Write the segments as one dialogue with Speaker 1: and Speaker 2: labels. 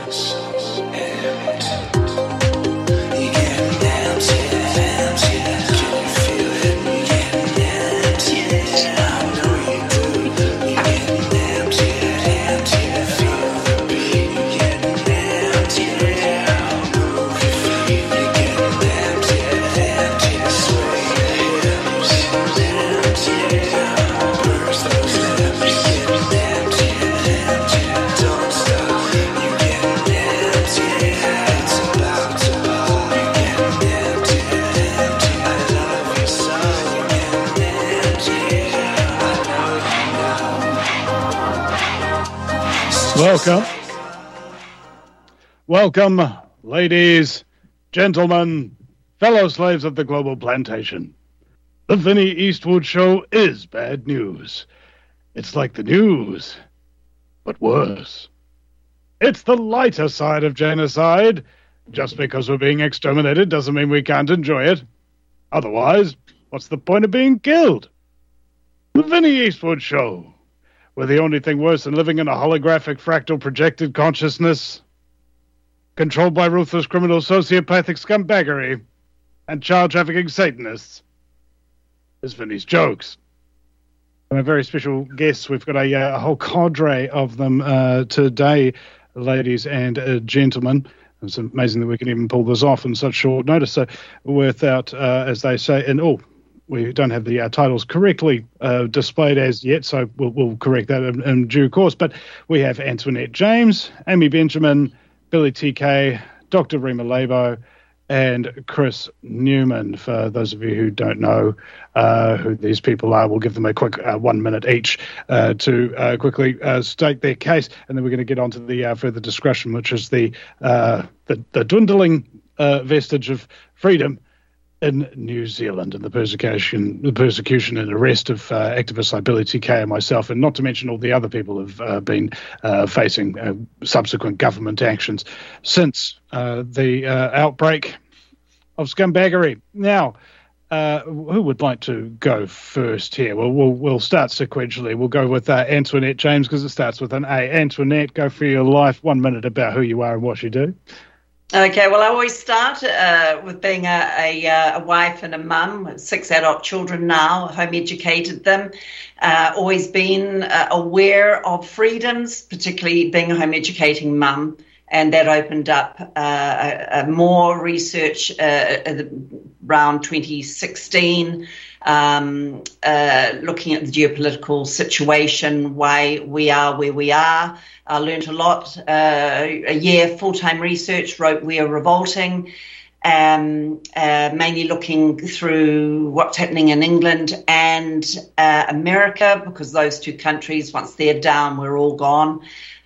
Speaker 1: Welcome, ladies, gentlemen, fellow slaves of the global plantation. The Vinnie Eastwood Show is bad news. It's like the news, but worse. It's the lighter side of genocide. Just because we're being exterminated doesn't mean we can't enjoy it. Otherwise, what's the point of being killed? The Vinnie Eastwood Show, where the only thing worse than living in a holographic fractal projected consciousness, controlled by ruthless criminal sociopathic scumbaggery and child trafficking Satanists, is Vinnie's jokes. And a very special guest. We've got a whole cadre of them today, ladies and gentlemen. It's amazing that we can even pull this off in such short notice. So without, as they say, we don't have the titles correctly displayed as yet, so we'll correct that in due course. But we have Antoinette James, Amy Benjamin, Billy TK, Dr. Rima Labo, and Chris Newman. For those of you who don't know who these people are, we'll give them a quick 1 minute each to quickly state their case, and then we're going to get on to the further discussion, which is the dwindling vestige of freedom in New Zealand and the persecution and arrest of activists like Billy TK and myself, and not to mention all the other people who've been facing subsequent government actions since the outbreak of scumbaggery. Now, who would like to go first here? Well, we'll start sequentially. We'll go with Antoinette James because it starts with an A. Antoinette, go for your life. 1 minute about who you are and what you do.
Speaker 2: Okay, well, I always start with being a wife and a mum with 6 adult children now, home educated them, always been aware of freedoms, particularly being a home educating mum, and that opened up more research around 2016, looking at the geopolitical situation, why we are where we are. I learned a lot. A year full-time research, wrote We Are Revolting, mainly looking through what's happening in England and America, because those two countries, once they're down, we're all gone.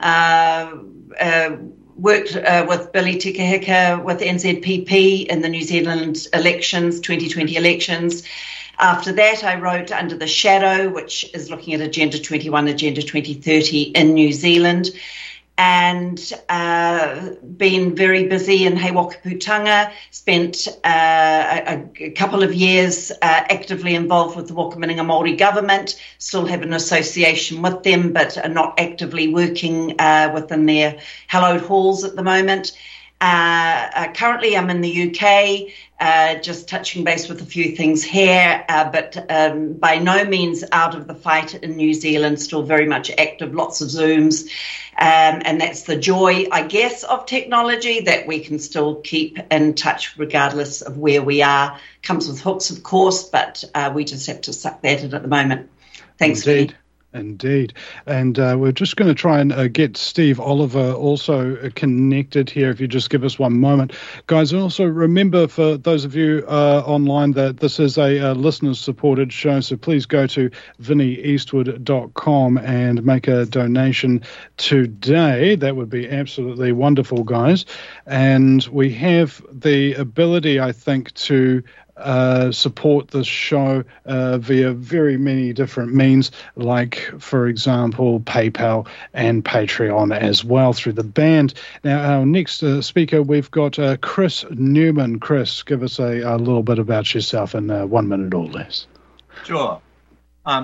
Speaker 2: Worked with Billy Tikahika with NZPP in the New Zealand elections, 2020 elections. After that, I wrote Under the Shadow, which is looking at Agenda 21, Agenda 2030 in New Zealand, and been very busy in Hei-Wakaputanga, spent a couple of years actively involved with the Wakaminenga Māori government, still have an association with them, but are not actively working within their hallowed halls at the moment. Currently, I'm in the UK, just touching base with a few things here, but by no means out of the fight in New Zealand, still very much active, lots of Zooms. And that's the joy, I guess, of technology, that we can still keep in touch regardless of where we are. Comes with hooks, of course, but we just have to suck that in at the moment. Thanks, Vinnie.
Speaker 1: Indeed. And we're just going to try and get Steve Oliver also connected here, if you just give us 1 moment. Guys, and also remember, for those of you online, that this is a listener-supported show, so please go to vinnieeastwood.com and make a donation today. That would be absolutely wonderful, guys. And we have the ability, I think, to support this show via very many different means, like, for example, PayPal and Patreon as well through the band. Now, our next speaker, we've got Chris Newman. Chris, give us a little bit about yourself in 1 minute or less.
Speaker 3: Sure.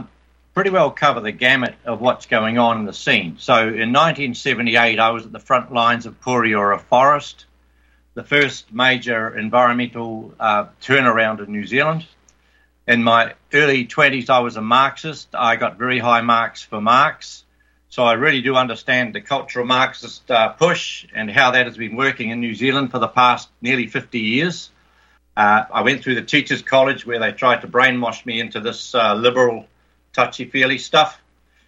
Speaker 3: pretty well cover the gamut of what's going on in the scene. So in 1978, I was at the front lines of Pureora Forest, the first major environmental turnaround in New Zealand. In my early 20s, I was a Marxist. I got very high marks for Marx. So I really do understand the cultural Marxist push and how that has been working in New Zealand for the past nearly 50 years. I went through the Teachers College where they tried to brainwash me into this liberal, touchy-feely stuff.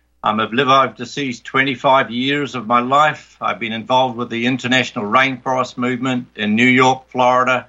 Speaker 3: I've deceased 25 years of my life. I've been involved with the International Rainforest Movement in New York, Florida,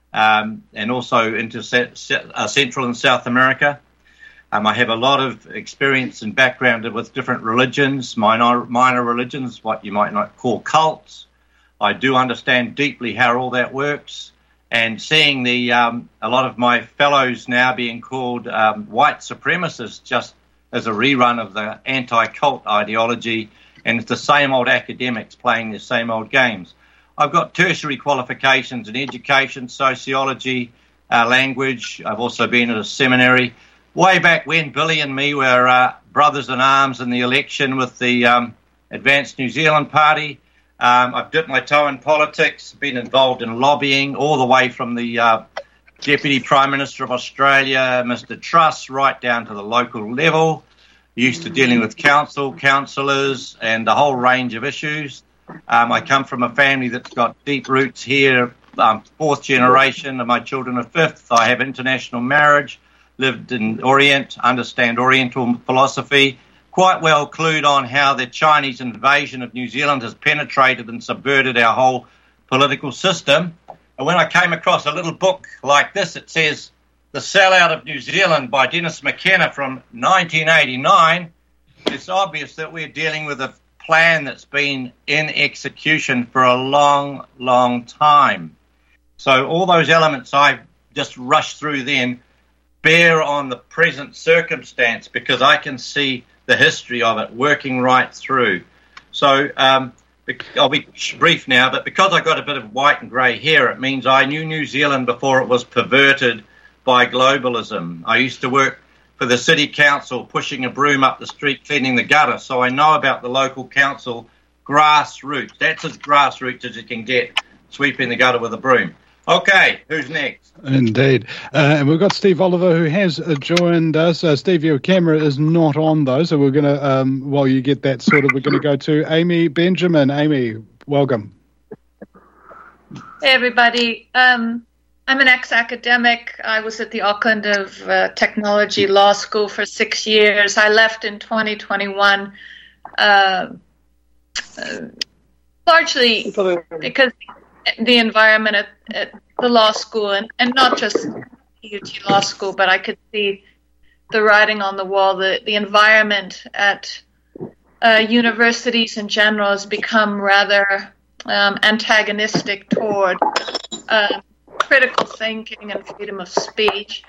Speaker 3: and also into Central and South America. I have a lot of experience and background with different religions, minor religions, what you might not call cults. I do understand deeply how all that works. And seeing a lot of my fellows now being called white supremacists just as a rerun of the anti-cult ideology, and it's the same old academics playing the same old games. I've got tertiary qualifications in education, sociology, language. I've also been at a seminary. Way back when Billy and me were brothers in arms in the election with the Advanced New Zealand Party. I've dipped my toe in politics, been involved in lobbying all the way from the Deputy Prime Minister of Australia, Mr. Truss, right down to the local level. Used to dealing with councillors, and the whole range of issues. I come from a family that's got deep roots here, fourth generation, and my children are fifth. I have international marriage, lived in Orient, understand Oriental philosophy, quite well clued on how the Chinese invasion of New Zealand has penetrated and subverted our whole political system. And when I came across a little book like this, it says The Sellout of New Zealand by Dennis McKenna from 1989, it's obvious that we're dealing with a plan that's been in execution for a long, long time. So all those elements I just rushed through then bear on the present circumstance because I can see the history of it working right through. So I'll be brief now, but because I got a bit of white and grey hair, it means I knew New Zealand before it was perverted by globalism. I used to work for the city council, pushing a broom up the street, cleaning the gutter, so I know about the local council grassroots. That's as grassroots as you can get, sweeping the gutter with a broom. Okay, who's next?
Speaker 1: Indeed. And we've got Steve Oliver, who has joined us. Steve, your camera is not on, though, so we're going to, while you get that sorted, we're going to go to Amy Benjamin. Amy, welcome.
Speaker 4: Hey, everybody. I'm an ex-academic. I was at the Auckland of Technology Law School for 6 years. I left in 2021, largely because the environment at the law school, and not just UT Law School, but I could see the writing on the wall. The environment at universities in general has become rather antagonistic toward critical thinking and freedom of speech.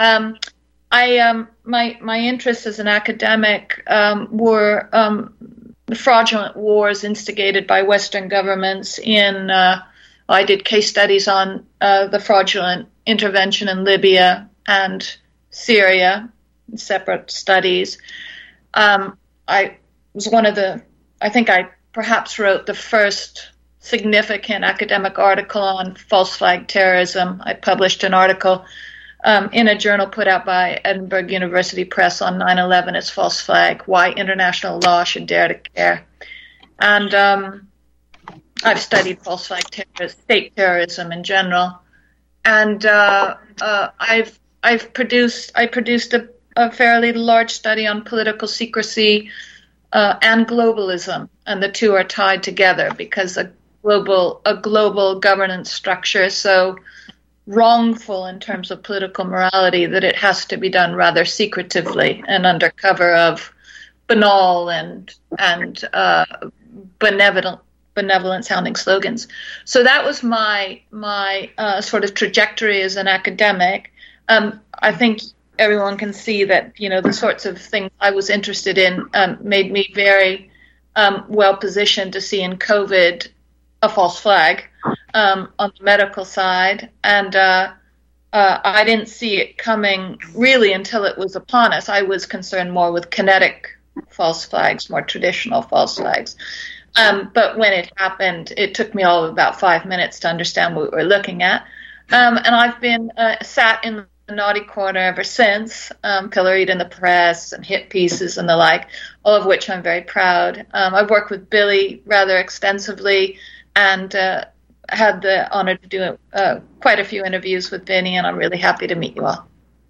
Speaker 4: My interests as an academic were the fraudulent wars instigated by Western governments I did case studies on the fraudulent intervention in Libya and Syria, separate studies. I was I think I perhaps wrote the first significant academic article on false flag terrorism. I published an article in a journal put out by Edinburgh University Press on 9/11 as false flag, why international law should dare to care. And I've studied false flag state terrorism in general, and I produced a fairly large study on political secrecy and globalism, and the two are tied together because a global governance structure is so wrongful in terms of political morality that it has to be done rather secretively and under cover of banal and benevolent sounding slogans. So that was my sort of trajectory as an academic. I think everyone can see that, the sorts of things I was interested in made me very well positioned to see in COVID a false flag on the medical side. And I didn't see it coming really until it was upon us. I was concerned more with kinetic false flags, more traditional false flags. But when it happened, it took me all of about 5 minutes to understand what we were looking at. And I've been sat in the naughty corner ever since, pilloried in the press and hit pieces and the like, all of which I'm very proud. I've worked with Billy rather extensively and had the honor to do quite a few interviews with Vinny, and I'm really happy to meet you all.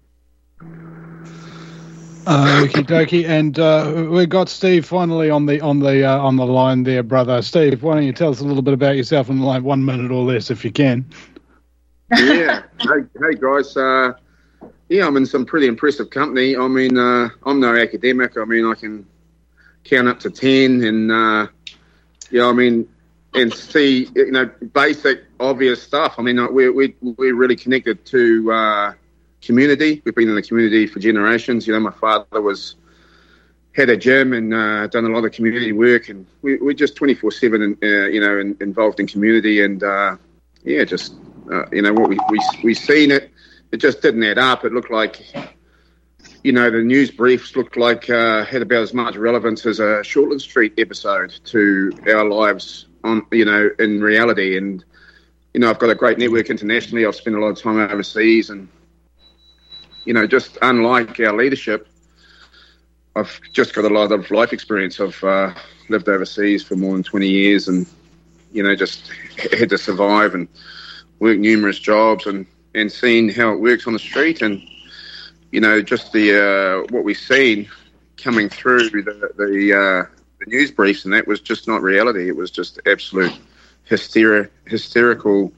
Speaker 1: Okie dokie, and we've got Steve finally on the line there, brother. Steve, why don't you tell us a little bit about yourself in like 1 minute or less, if you can?
Speaker 5: Yeah. Hey guys. Yeah, I'm in some pretty impressive company. I mean, I'm no academic. I mean, I can count up to 10, and yeah, I mean, and see, basic, obvious stuff. I mean, we're really connected to community. We've been in the community for generations. My father had a gym and done a lot of community work, and we're just 24/7, involved in community, and yeah, just what we seen it just didn't add up. It looked like, the news briefs looked like had about as much relevance as a Shortland Street episode to our lives in reality. And I've got a great network internationally. I've spent a lot of time overseas, and just unlike our leadership, I've just got a lot of life experience. I've lived overseas for more than 20 years and, just had to survive and work numerous jobs and seen how it works on the street. And, just the what we've seen coming through the news briefs, and that was just not reality. It was just absolute hysterical,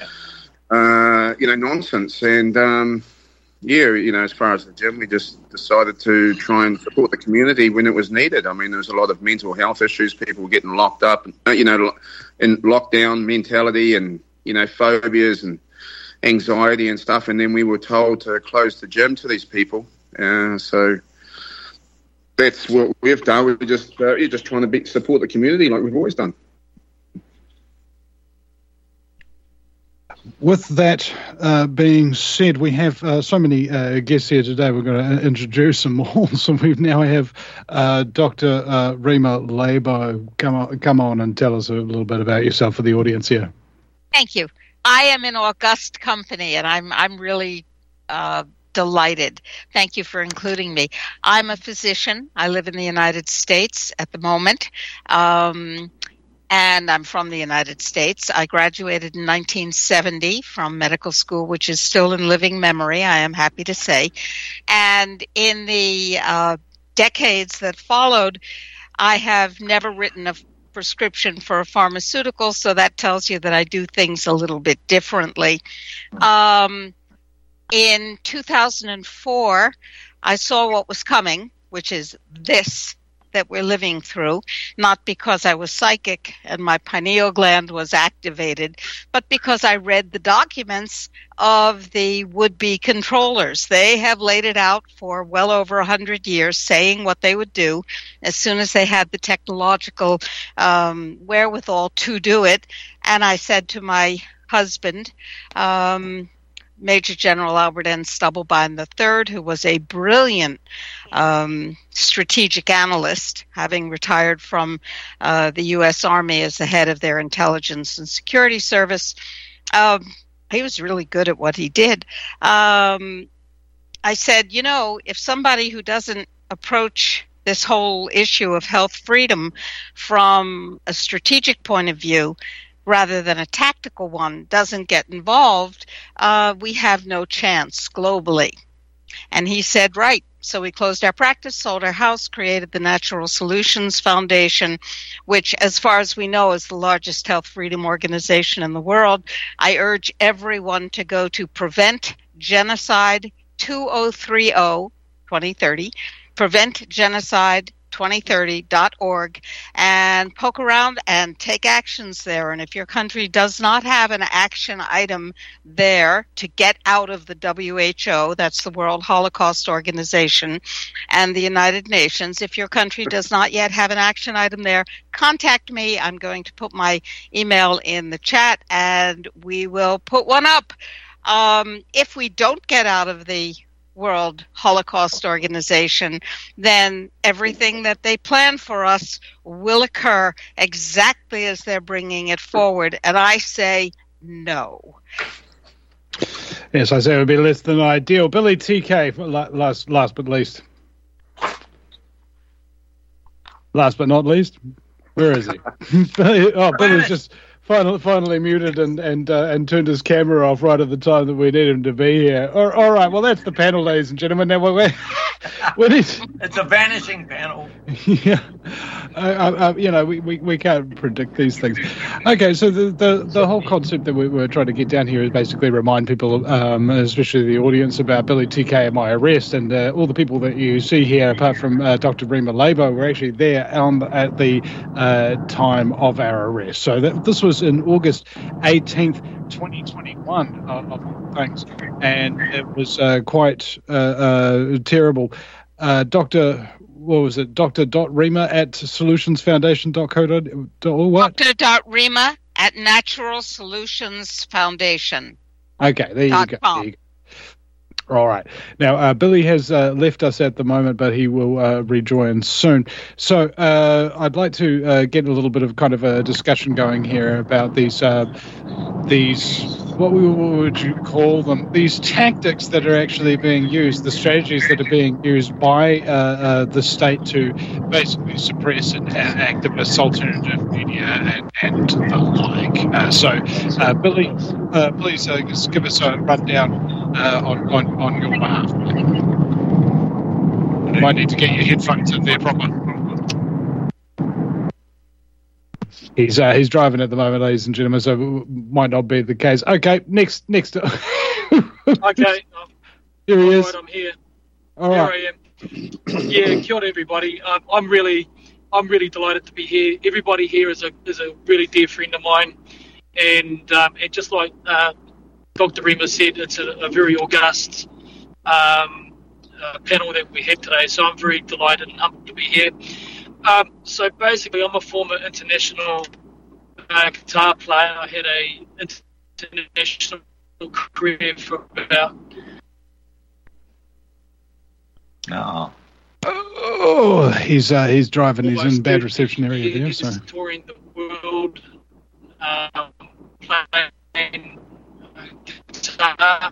Speaker 5: nonsense. And, yeah, as far as the gym, we just decided to try and support the community when it was needed. I mean, there was a lot of mental health issues. People were getting locked up, in lockdown mentality and, phobias and anxiety and stuff. And then we were told to close the gym to these people. So that's what we've done. We're just trying to support the community like we've always done.
Speaker 1: With that being said, we have so many guests here today. We're going to introduce them all. So we now have Dr. Rima Labo. Come on and tell us a little bit about yourself for the audience here.
Speaker 6: Thank you. I am in august company, and I'm really delighted. Thank you for including me. I'm a physician. I live in the United States at the moment. And I'm from the United States. I graduated in 1970 from medical school, which is still in living memory, I am happy to say. And in the decades that followed, I have never written a prescription for a pharmaceutical, so that tells you that I do things a little bit differently. In 2004, I saw what was coming, which is this that we're living through, not because I was psychic and my pineal gland was activated, but because I read the documents of the would-be controllers. They have laid it out for well over 100 years, saying what they would do as soon as they had the technological wherewithal to do it. And I said to my husband, Major General Albert N. Stubblebine III, who was a brilliant strategic analyst, having retired from the U.S. Army as the head of their intelligence and security service. He was really good at what he did. I said, if somebody who doesn't approach this whole issue of health freedom from a strategic point of view rather than a tactical one doesn't get involved, we have no chance globally. And he said, right. So we closed our practice, sold our house, created the Natural Solutions Foundation, which, as far as we know, is the largest health freedom organization in the world. I urge everyone to go to Prevent Genocide 2030, 2030, preventgenocide2030.org, and poke around and take actions there. And if your country does not have an action item there to get out of the WHO, that's the World Holocaust Organization, and the United Nations, if your country does not yet have an action item there, contact me. I'm going to put my email in the chat, and we will put one up. if we don't get out of the World Holocaust Organization, then everything that they plan for us will occur exactly as they're bringing it forward. And I say no.
Speaker 1: Yes, I say it would be less than ideal. Billy TK, last but least. Last but not least. Where is he? Billy's just finally muted and turned his camera off right at the time that we need him to be here. All right, well, that's the panel, ladies and gentlemen. Now
Speaker 3: it's a vanishing panel.
Speaker 1: Yeah, we can't predict these things. Okay, so the whole concept that we're trying to get down here is basically remind people, especially the audience, about Billy TK and my arrest, and all the people that you see here, apart from Dr. Rima Labo, were actually there at the time of our arrest. So this was in August 18th, 2021, of all things, and it was quite terrible. Dr. Rima at solutionsfoundation.co.org. What?
Speaker 6: Dr. Rima at Natural Solutions Foundation.
Speaker 1: Okay, there you go. All right. Now, Billy has left us at the moment, but he will rejoin soon. So I'd like to get a little bit of kind of a discussion going here about these what would you call them? These tactics that are actually being used, the strategies that are being used by the state to basically suppress and activist alternative media and the like. So, Billy, please just give us a rundown on your behalf. You might need to get your headphones in there proper. He's driving at the moment, ladies and gentlemen, so it might not be the case. Okay, next.
Speaker 7: Okay.
Speaker 1: Here he is.
Speaker 7: Right, I'm here.
Speaker 1: All
Speaker 7: here
Speaker 1: right.
Speaker 7: I am. Yeah, kia ora, everybody. I'm really delighted to be here. Everybody here is a really dear friend of mine, and just like Dr. Rima said, it's a very august panel that we had today. So I'm very delighted and humbled to be here. So basically, I'm a former international guitar player. I had a international career for about.
Speaker 1: Oh, he's driving. He's in bad reception area there. So
Speaker 7: touring the world, playing guitar,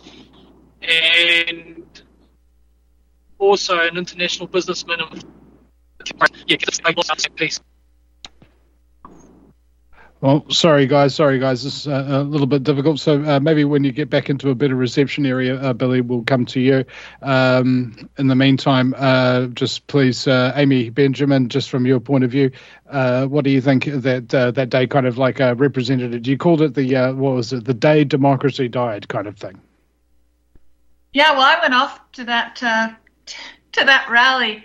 Speaker 7: and also an international businessman. Peace.
Speaker 1: Well, sorry guys, this is a little bit difficult. So maybe when you get back into a better reception area, Billy, will come to you. In the meantime, just please, Amy Benjamin, just from your point of view, what do you think that day kind of like represented? You called it the day democracy died kind of thing?
Speaker 4: Yeah, well, I went off to that rally,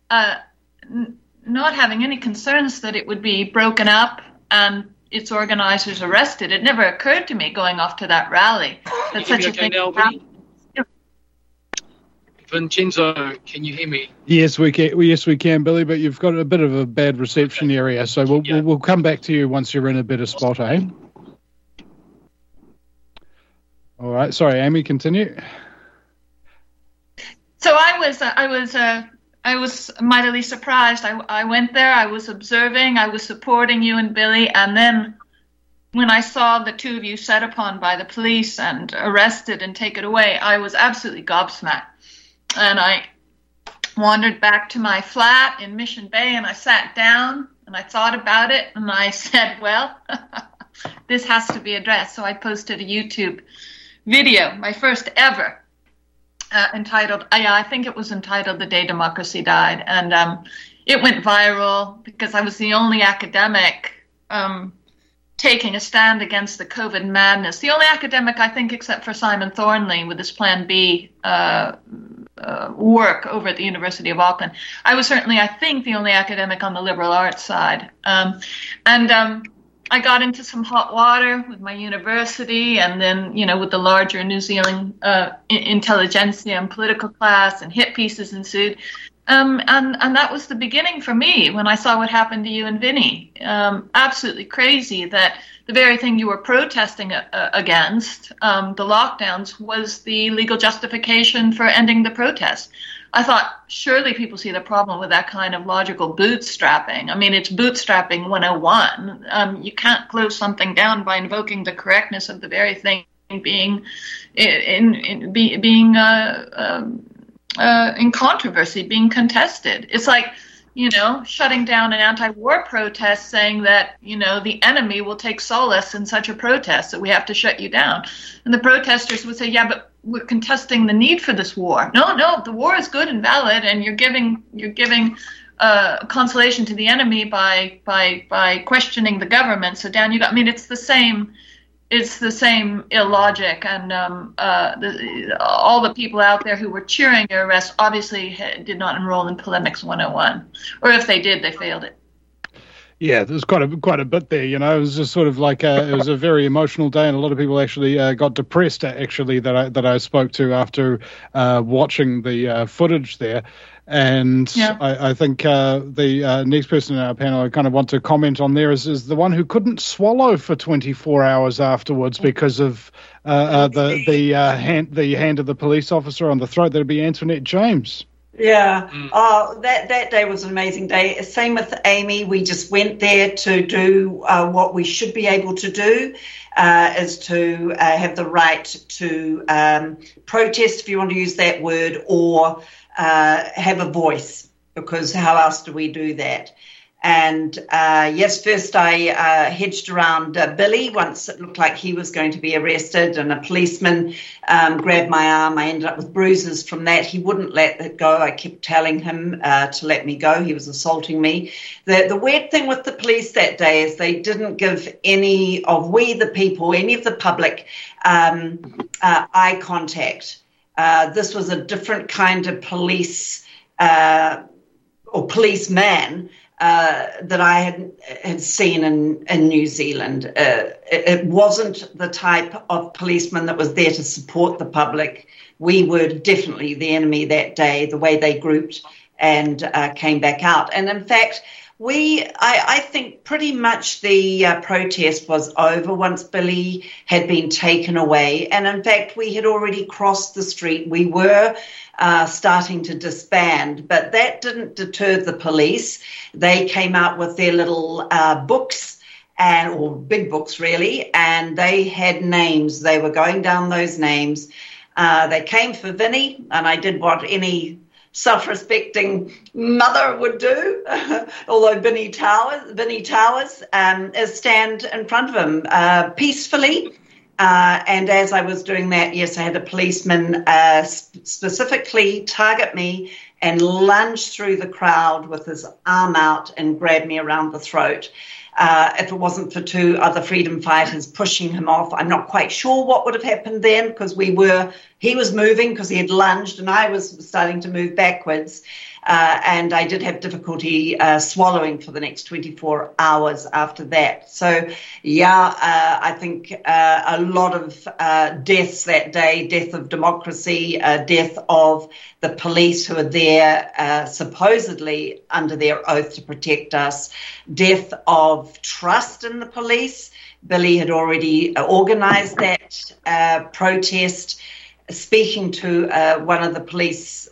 Speaker 4: not having any concerns that it would be broken up and its organizers arrested. It never occurred to me going off to that rally that such a thing happened.
Speaker 7: Vincenzo, can you hear me?
Speaker 1: Yes, we can. Yes, we can, Billy. But you've got a bit of a bad reception area, so we'll come back to you once you're in a better spot, eh? All right. Sorry, Amy. Continue.
Speaker 4: So I was mightily surprised. I went there, I was observing, I was supporting you and Billy, and then when I saw the two of you set upon by the police and arrested and taken away, I was absolutely gobsmacked. And I wandered back to my flat in Mission Bay, and I sat down, and I thought about it, and I said, well, this has to be addressed. So I posted a YouTube video, my first ever, entitled, I think it was entitled "The Day Democracy Died," and it went viral because I was the only academic taking a stand against the COVID madness. The only academic, I think, except for Simon Thornley with his Plan B work over at the University of Auckland. I was certainly, I think, the only academic on the liberal arts side. I got into some hot water with my university and then, with the larger New Zealand intelligentsia and political class, and hit pieces ensued. And that was the beginning for me when I saw what happened to you and Vinny. Absolutely crazy that the very thing you were protesting against, the lockdowns, was the legal justification for ending the protest. I thought, surely people see the problem with that kind of logical bootstrapping. I mean, it's bootstrapping 101. You can't close something down by invoking the correctness of the very thing being in controversy, being contested. It's like, shutting down an anti-war protest, saying that, the enemy will take solace in such a protest, that we have to shut you down. And the protesters would say, yeah, but we're contesting the need for this war. No, the war is good and valid, and you're giving consolation to the enemy by questioning the government. So down you go. I mean, it's the same illogic, and all the people out there who were cheering your arrest obviously did not enroll in Polemics 101, or if they did, they failed it.
Speaker 1: Yeah, there's quite a bit there. It was just sort of like it was a very emotional day, and a lot of people actually got depressed. That I spoke to after watching the footage there. And yeah. I think the next person in our panel I kind of want to comment on there is the one who couldn't swallow for 24 hours afterwards because of the hand of the police officer on the throat. That'd be Antoinette James.
Speaker 2: Yeah. Oh, that day was an amazing day. Same with Amy. We just went there to do what we should be able to do, is to have the right to protest, if you want to use that word, or have a voice, because how else do we do that? And yes, first I hedged around Billy once it looked like he was going to be arrested, and a policeman grabbed my arm. I ended up with bruises from that. He wouldn't let it go. I kept telling him to let me go. He was assaulting me. The weird thing with the police that day is they didn't give any of the public eye contact. This was a different kind of police or policeman that I had seen in New Zealand. It wasn't the type of policeman that was there to support the public. We were definitely the enemy that day, the way they grouped and came back out. And in fact, I think pretty much the protest was over once Billy had been taken away. And in fact, we had already crossed the street. We were starting to disband, but that didn't deter the police. They came out with their little books, or big books really, and they had names. They were going down those names. They came for Vinny, and I did what any self-respecting mother would do, although Vinny Towers is stand in front of him peacefully. And as I was doing that, yes, I had a policeman specifically target me and lunge through the crowd with his arm out and grab me around the throat. If it wasn't for two other freedom fighters pushing him off, I'm not quite sure what would have happened then, because he was moving because he had lunged and I was starting to move backwards. And I did have difficulty swallowing for the next 24 hours after that. So, yeah, I think a lot of deaths that day, death of democracy, death of the police who are there supposedly under their oath to protect us, death of trust in the police. Billy had already organised that protest, speaking to one of the police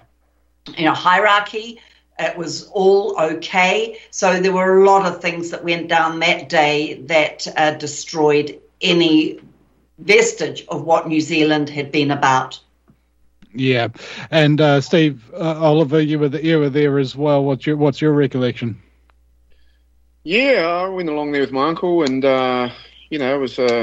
Speaker 2: hierarchy. It was all okay. So there were a lot of things that went down that day that destroyed any vestige of what New Zealand had been about.
Speaker 1: Yeah, and Steve, Oliver, you were there as well. What's your recollection?
Speaker 5: Yeah, I went along there with my uncle, and it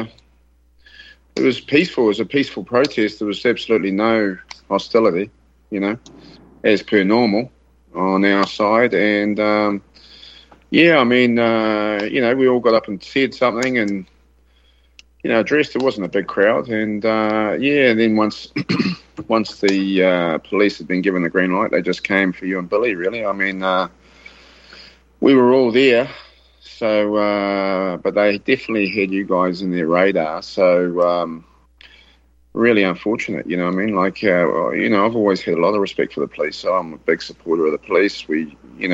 Speaker 5: was peaceful. It was a peaceful protest. There was absolutely no hostility, as per normal on our side. And, we all got up and said something and, addressed. It wasn't a big crowd. And, and then once the police had been given the green light, they just came for you and Billy, really. I mean, we were all there. So, but they definitely had you guys in their radar. So, really unfortunate. You know what I mean? Like, you know, I've always had a lot of respect for the police. So I'm a big supporter of the police. We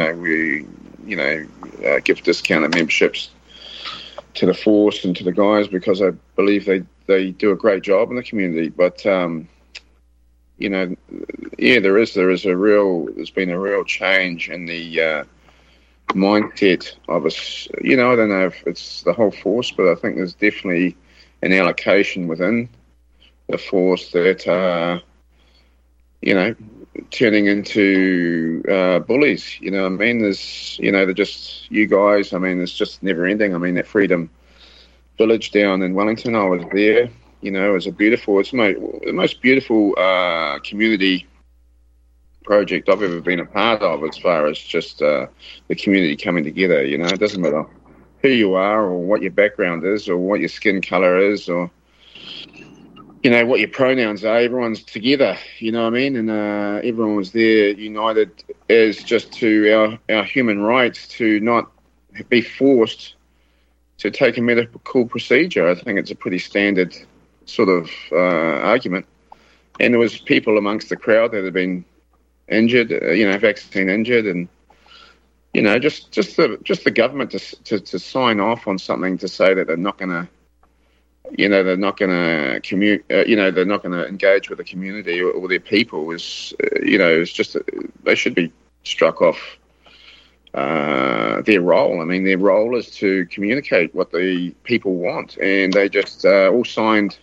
Speaker 5: give discounted memberships to the force and to the guys because I believe they do a great job in the community. But you know, yeah, there's been a real change in the mindset of us. You know, I don't know if it's the whole force, but I think there's definitely an allocation within the force that you know, turning into bullies. You know what I mean? There's, you know, they're just, you guys, I mean, it's just never ending. I mean, that Freedom Village down in Wellington, I was there. You know, it's the most beautiful community project I've ever been a part of, as far as just the community coming together. You know, it doesn't matter who you are or what your background is or what your skin color is or, you know, what your pronouns are. Everyone's together, you know what I mean? And everyone was there united as just to our human rights to not be forced to take a medical procedure. I think it's a pretty standard sort of argument. And there was people amongst the crowd that had been injured, you know, vaccine injured, and, you know, just the government to sign off on something to say that they're not going to, you know, they're not going to commute, you know, they're not going to engage with the community or their people is, you know, it's just, they should be struck off their role. I mean, their role is to communicate what the people want, and they just all signed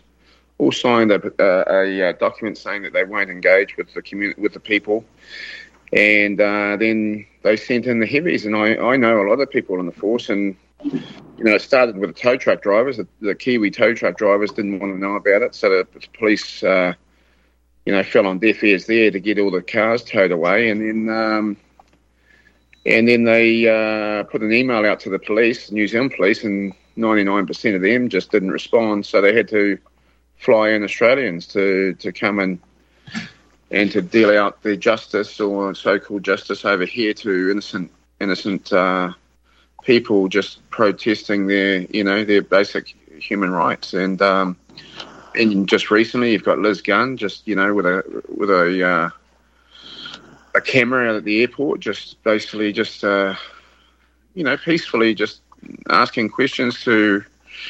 Speaker 5: a document saying that they won't engage with the community, with the people, and then they sent in the heavies. And I know a lot of people in the force, and you know, it started with the tow truck drivers. The Kiwi tow truck drivers didn't want to know about it, so the police, you know, fell on deaf ears there to get all the cars towed away, and then they put an email out to the police, New Zealand police, and 99% of them just didn't respond. So they had to fly in Australians to come in and to deal out the justice or so-called justice over here to innocent people just protesting their basic human rights. And just recently, you've got Liz Gunn, just, you know, with a camera out at the airport, just basically just you know, peacefully just asking questions to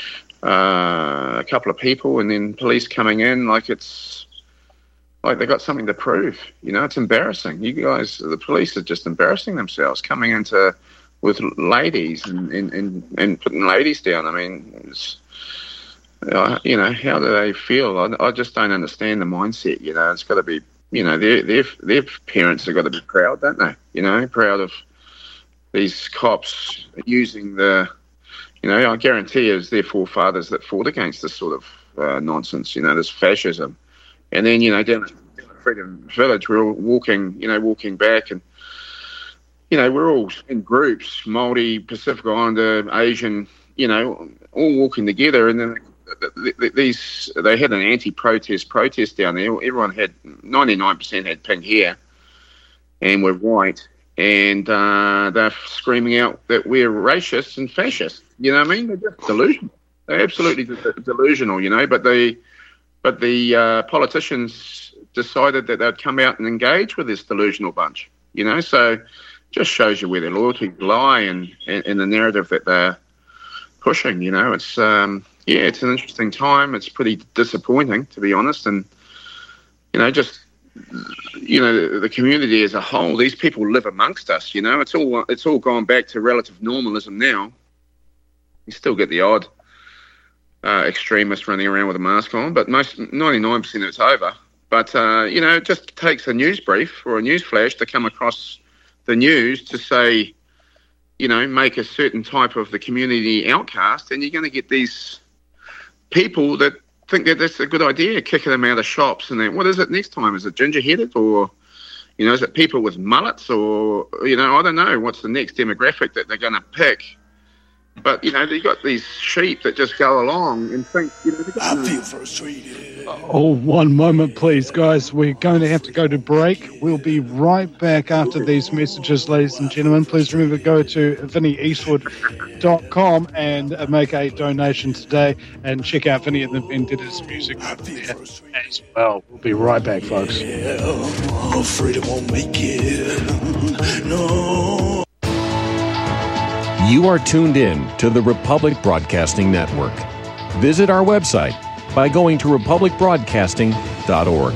Speaker 5: a couple of people, and then police coming in like it's like they got something to prove. You know, it's embarrassing. You guys, the police are just embarrassing themselves, coming into with ladies and putting ladies down. I mean, it's, you know, how do they feel? I just don't understand the mindset. You know, it's got to be, you know, their parents have got to be proud, don't they? You know, proud of these cops using the, you know, I guarantee it was their forefathers that fought against this sort of nonsense, you know, this fascism. And then, you know, down at Freedom Village, we're all walking back, and, you know, we're all in groups, Māori, Pacific Islander, Asian, you know, all walking together. And then they had an protest down there. Everyone had, 99% had pink hair and were white. And they're screaming out that we're racists and fascists. You know what I mean? They're just delusional. They're absolutely delusional, you know. But the politicians decided that they'd come out and engage with this delusional bunch, you know. So just shows you where their loyalties lie and the narrative that they're pushing, you know. It's it's an interesting time. It's pretty disappointing, to be honest. And, you know, just, you know, the community as a whole, these people live amongst us, you know. It's all gone back to relative normalism now. You still get the odd extremist running around with a mask on, but 99% of it's over. But, you know, it just takes a news brief or a news flash to come across the news to say, you know, make a certain type of the community outcast, and you're going to get these people that think that that's a good idea, kicking them out of shops. And then, what is it next time? Is it ginger-headed, or, you know, is it people with mullets, or, you know, I don't know what's the next demographic that they're going to pick But, you know, you've got these sheep that just go along and think, you know...
Speaker 1: I feel frustrated. Oh, one moment, please, guys. We're going to have to go to break. We'll be right back after these messages, ladies and gentlemen. Please remember to go to VinnyEastwood.com and make a donation today and check out Vinny and the Vendittas music there as well. We'll be right back, folks. I'm afraid I won't make it. No.
Speaker 8: You are tuned in to the Republic Broadcasting Network. Visit our website by going to republicbroadcasting.org.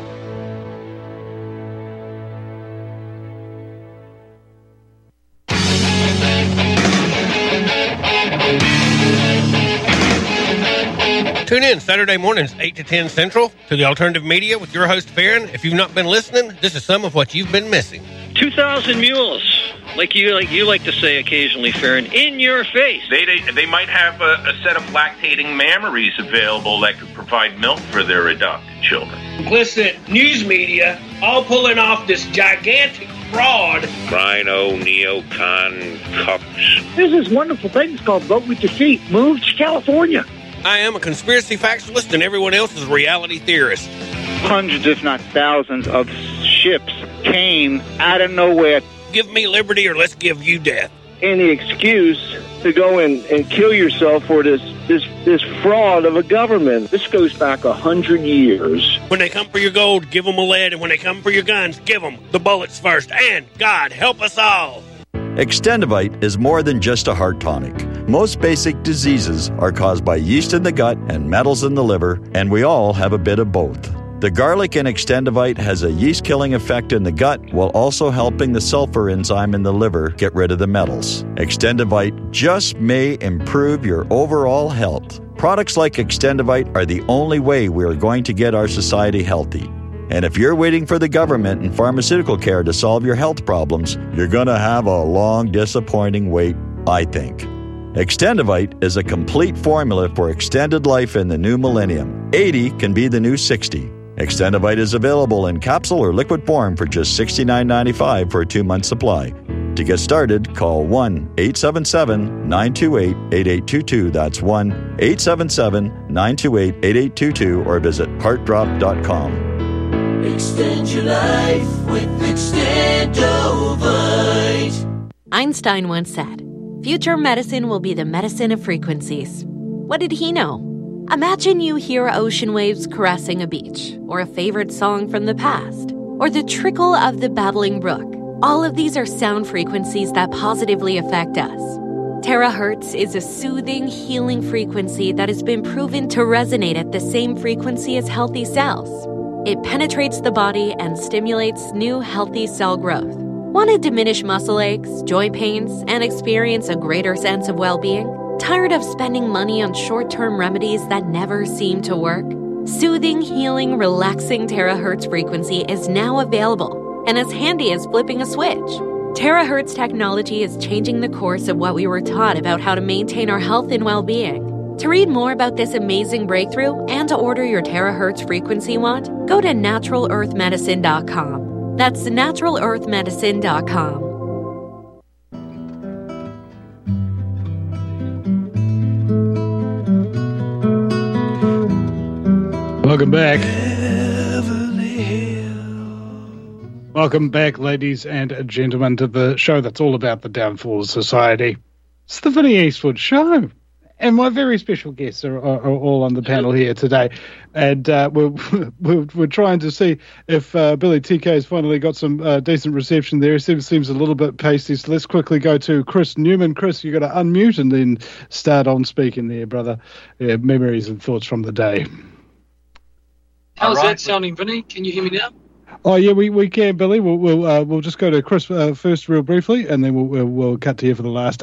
Speaker 9: Tune in Saturday mornings, 8 to 10 Central, to the Alternative Media with your host, Farron. If you've not been listening, this is some of what you've been missing.
Speaker 10: 2,000 mules. Like you like to say occasionally, Farron, in your face.
Speaker 11: They might have a set of lactating mammaries available that could provide milk for their adopted children.
Speaker 12: Listen, news media, all pulling off this gigantic fraud.
Speaker 11: Rhino, neocon, cucks.
Speaker 12: There's this wonderful thing. It's called Vote With Your Feet. Move to California.
Speaker 9: I am a conspiracy factualist and everyone else is a reality theorist.
Speaker 13: Hundreds, if not thousands, of ships came out of nowhere.
Speaker 9: Give me liberty or let's give you death.
Speaker 13: Any excuse to go and kill yourself for this fraud of a government. This goes back 100 years.
Speaker 9: When they come for your gold, give them a lead, and when they come for your guns, give them the bullets first. And God help us all.
Speaker 14: Extendivite is more than just a heart tonic. Most basic diseases are caused by yeast in the gut and metals in the liver, and we all have a bit of both. The garlic in Extendivite has a yeast-killing effect in the gut while also helping the sulfur enzyme in the liver get rid of the metals. Extendivite just may improve your overall health. Products like Extendivite are the only way we are going to get our society healthy. And if you're waiting for the government and pharmaceutical care to solve your health problems, you're going to have a long, disappointing wait, I think. Extendivite is a complete formula for extended life in the new millennium. 80 can be the new 60. Extendivite is available in capsule or liquid form for just $69.95 for a 2-month supply. To get started, call 1-877-928-8822. That's 1-877-928-8822 or visit heartdrop.com.
Speaker 15: Extend your life with Extendovite.
Speaker 16: Einstein once said, "Future medicine will be the medicine of frequencies." What did he know? Imagine you hear ocean waves caressing a beach, or a favorite song from the past, or the trickle of the babbling brook. All of these are sound frequencies that positively affect us. Terahertz is a soothing, healing frequency that has been proven to resonate at the same frequency as healthy cells. It penetrates the body and stimulates new healthy cell growth. Want to diminish muscle aches, joint pains, and experience a greater sense of well-being? Tired of spending money on short-term remedies that never seem to work? Soothing, healing, relaxing terahertz frequency is now available and as handy as flipping a switch. Terahertz technology is changing the course of what we were taught about how to maintain our health and well-being. To read more about this amazing breakthrough and to order your terahertz frequency wand, go to NaturalEarthMedicine.com. That's NaturalEarthMedicine.com.
Speaker 1: Welcome back. Welcome back, ladies and gentlemen, to the show that's all about the downfall of society. It's the Vinny Eastwood Show. And my very special guests are all on the panel here today. And we're trying to see if Billy TK has finally got some decent reception there. He seems a little bit pasty. So let's quickly go to Chris Newman. Chris, you've got to unmute and then start on speaking there, brother. Yeah, memories and thoughts from the day.
Speaker 7: How's that sounding, Vinny? Can you hear me now?
Speaker 1: Oh yeah, we can, Billy. We'll just go to Chris first, real briefly, and then we'll cut to you for the last.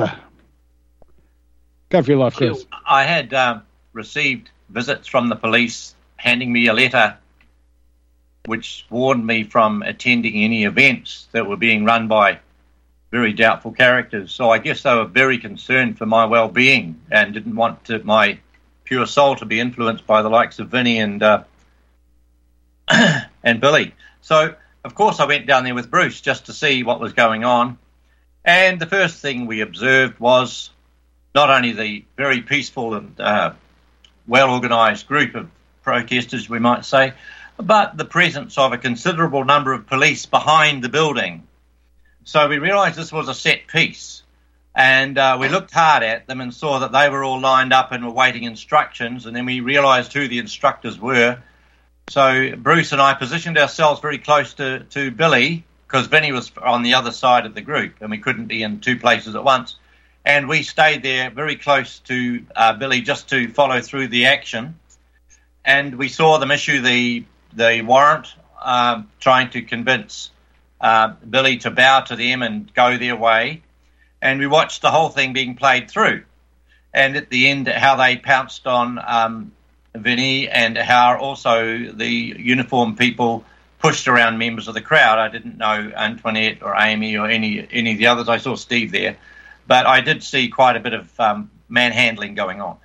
Speaker 1: Go for your life, Chris.
Speaker 3: I had received visits from the police handing me a letter which warned me from attending any events that were being run by very doubtful characters. So I guess they were very concerned for my well-being and didn't want my pure soul to be influenced by the likes of Vinny and Billy. So, of course, I went down there with Bruce just to see what was going on. And the first thing we observed was not only the very peaceful and well-organised group of protesters, we might say, but the presence of a considerable number of police behind the building. So we realised this was a set piece, and we looked hard at them and saw that they were all lined up and were waiting instructions, and then we realised who the instructors were. So Bruce and I positioned ourselves very close to Billy, because Vinny was on the other side of the group, and we couldn't be in two places at once. And we stayed there very close to Billy just to follow through the action. And we saw them issue the warrant, trying to convince Billy to bow to them and go their way. And we watched the whole thing being played through. And at the end, how they pounced on Vinny, and how also the uniformed people pushed around members of the crowd. I didn't know Antoinette or Amy or any of the others. I saw Steve there. But I did see quite a bit of manhandling going on.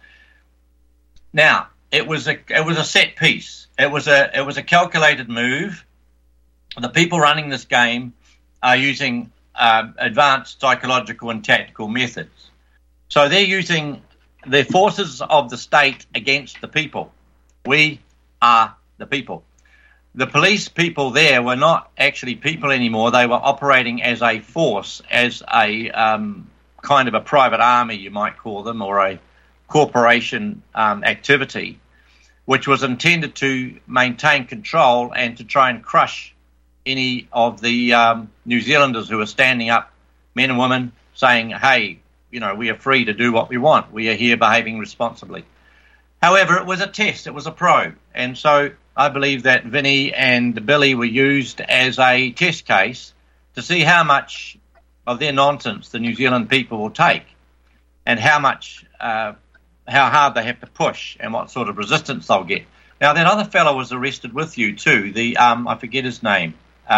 Speaker 3: Now, it was a set piece. It was a calculated move. The people running this game are using advanced psychological and tactical methods. So they're using the forces of the state against the people. We are the people. The police people there were not actually people anymore. They were operating as a force, as a kind of a private army, you might call them, or a corporation activity, which was intended to maintain control and to try and crush any of the New Zealanders who are standing up, men and women, saying, hey, you know, we are free to do what we want. We are here behaving responsibly. However, it was a test. It was a probe. And so I believe that Vinny and Billy were used as a test case to see how much of their nonsense the New Zealand people will take, and how hard they have to push, and what sort of resistance they'll get. Now, that other fellow was arrested with you too. I forget his name.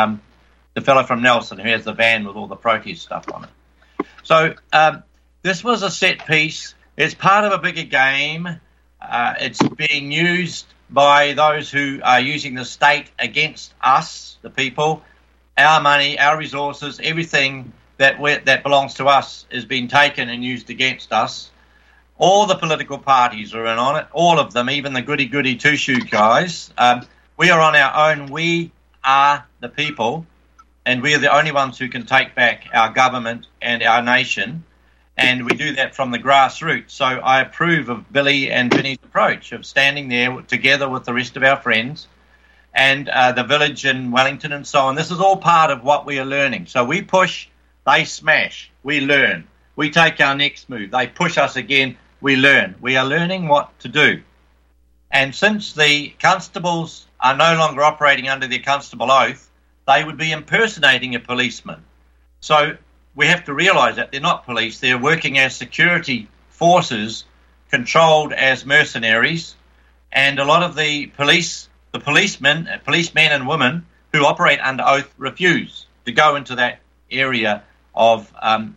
Speaker 3: The fellow from Nelson who has the van with all the protest stuff on it. So this was a set piece. It's part of a bigger game. It's being used by those who are using the state against us, the people. Our money, our resources, everything that belongs to us is being taken and used against us. All the political parties are in on it, all of them, even the goody-goody two-shoe guys. We are on our own. We are the people, and we are the only ones who can take back our government and our nation, and we do that from the grassroots. So I approve of Billy and Vinny's approach of standing there together with the rest of our friends and the village in Wellington and so on. This is all part of what we are learning. So we push, they smash, we learn. We take our next move. They push us again, we learn. We are learning what to do. And since the constables are no longer operating under their constable oath, they would be impersonating a policeman. So we have to realise that they're not police. They're working as security forces controlled as mercenaries. And a lot of the policemen and women who operate under oath refuse to go into that area of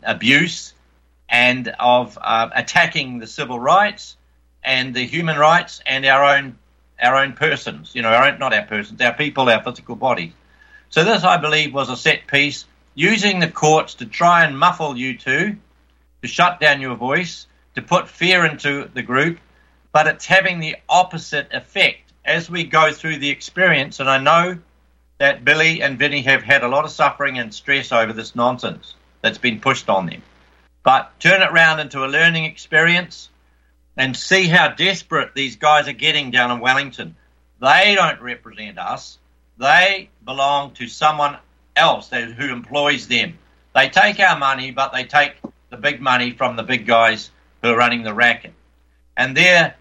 Speaker 3: abuse and of attacking the civil rights and the human rights and our own persons, not our persons, our people, our physical bodies. So this, I believe, was a set piece, using the courts to try and muffle you two, to shut down your voice, to put fear into the group, but it's having the opposite effect as we go through the experience. And I know that Billy and Vinny have had a lot of suffering and stress over this nonsense that's been pushed on them. But turn it around into a learning experience and see how desperate these guys are getting down in Wellington. They don't represent us. They belong to someone else who employs them. They take our money, but they take the big money from the big guys who are running the racket. And their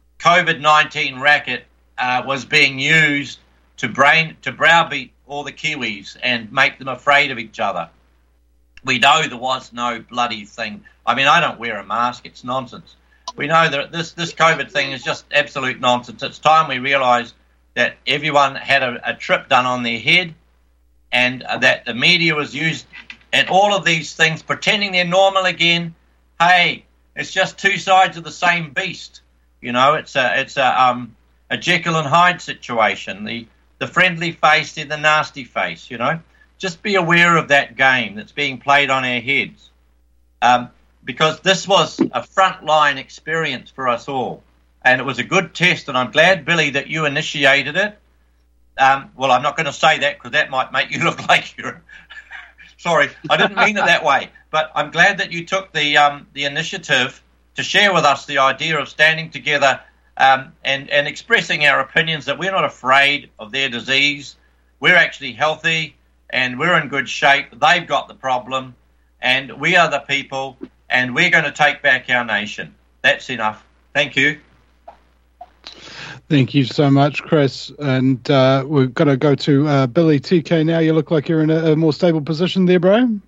Speaker 3: COVID-19 racket was being used to browbeat all the Kiwis and make them afraid of each other. We know there was no bloody thing. I mean, I don't wear a mask. It's nonsense. We know that this COVID thing is just absolute nonsense. It's time we realised that everyone had a trip done on their head, and that the media was used, and all of these things pretending they're normal again. Hey, it's just two sides of the same beast. It's a Jekyll and Hyde situation. The friendly face and the nasty face. Just be aware of that game that's being played on our heads. because this was a frontline experience for us all. And it was a good test, and I'm glad, Billy, that you initiated it. Well, I'm not going to say that because that might make you look like you're... Sorry, I didn't mean it that way. But I'm glad that you took the initiative to share with us the idea of standing together and expressing our opinions that we're not afraid of their disease. We're actually healthy and we're in good shape. They've got the problem and we are the people and we're going to take back our nation. That's enough. Thank you.
Speaker 1: Thank you so much, Chris. And we've got to go to Billy TK now. You look like you're in a more stable position there, bro.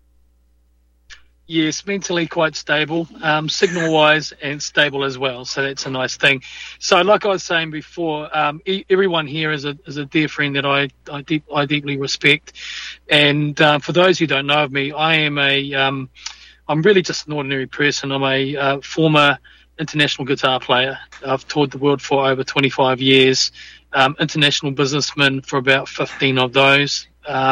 Speaker 7: Yes, mentally quite stable, signal-wise and stable as well. So that's a nice thing. So like I was saying before, everyone here is a dear friend that I deeply respect. And for those who don't know of me, I'm really just an ordinary person. I'm a former international guitar player. I've toured the world for over 25 years, international businessman for about 15 of those,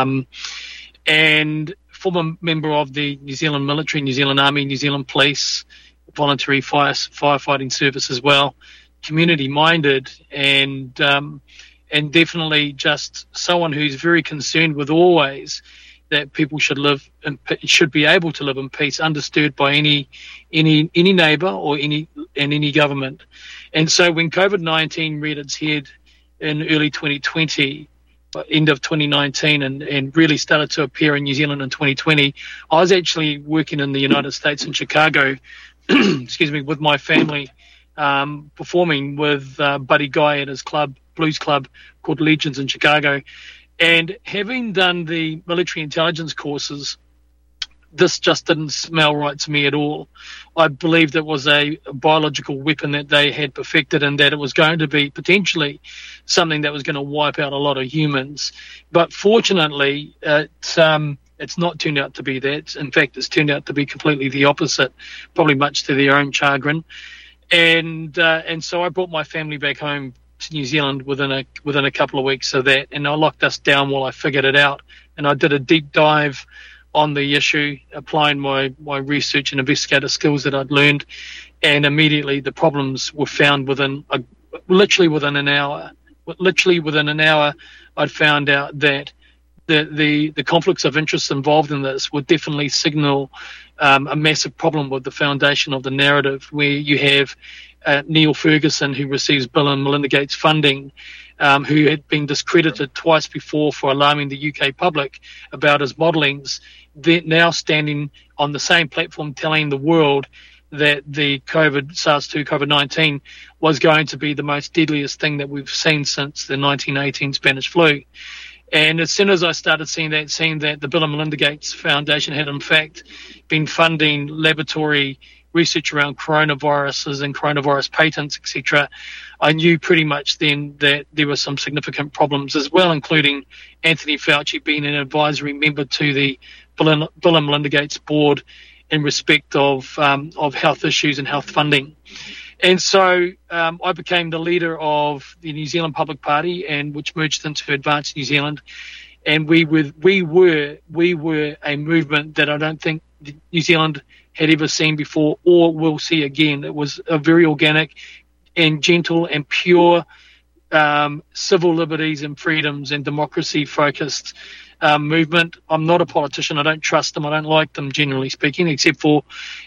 Speaker 7: and former member of the New Zealand military, New Zealand Army, New Zealand Police, voluntary firefighting service as well, community-minded, and definitely just someone who's very concerned with always that people should be able to live in peace, undisturbed by any neighbour or any government. And so when COVID-19 reared its head in early 2020, end of 2019, and really started to appear in New Zealand in 2020, I was actually working in the United States in Chicago, excuse me, with my family, performing with Buddy Guy at his blues club called Legends in Chicago. And having done the military intelligence courses, this just didn't smell right to me at all. I believed it was a biological weapon that they had perfected and that it was going to be potentially something that was going to wipe out a lot of humans. But fortunately, it's not turned out to be that. In fact, it's turned out to be completely the opposite, probably much to their own chagrin. And so I brought my family back home to New Zealand within a couple of weeks of that, and I locked us down while I figured it out. And I did a deep dive on the issue, applying my research and investigative skills that I'd learned, and immediately the problems were found literally within an hour. Literally within an hour, I'd found out that the conflicts of interest involved in this would definitely signal a massive problem with the foundation of the narrative, where you have Neil Ferguson, who receives Bill and Melinda Gates funding, who had been discredited twice before for alarming the UK public about his modellings, now standing on the same platform telling the world that the SARS-2 COVID-19 was going to be the most deadliest thing that we've seen since the 1918 Spanish flu. And as soon as I started seeing that the Bill and Melinda Gates Foundation had in fact been funding laboratory research around coronaviruses and coronavirus patents, etc., I knew pretty much then that there were some significant problems as well, including Anthony Fauci being an advisory member to the Bill and Melinda Gates board in respect of health issues and health funding. And so I became the leader of the New Zealand Public Party, and which merged into Advance New Zealand. And we were a movement that I don't think New Zealand had ever seen before or will see again. It was a very organic and gentle and pure civil liberties and freedoms and democracy focused movement. I'm not a politician. I don't trust them. I don't like them, generally speaking, except for,